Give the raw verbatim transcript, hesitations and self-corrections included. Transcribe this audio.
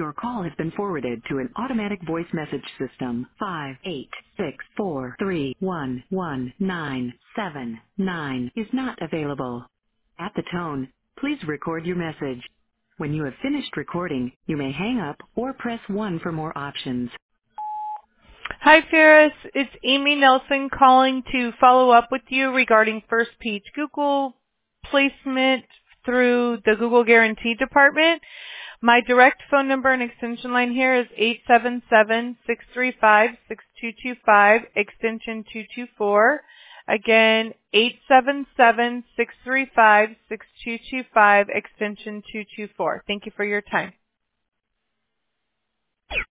Your call has been forwarded to an automatic voice message system. Five eight six four three one one nine seven nine is not available. At the tone, please record your message. When you have finished recording, you may hang up or press one for more options. Hi, Ferris. It's Amy Nelson calling to follow up with you regarding first page Google placement through the Google Guarantee Department. My direct phone number and extension line here is eight seven seven, six three five, six two two five, extension two two four. Again, eight seven seven, six three five, six two two five, extension two two four. Thank you for your time.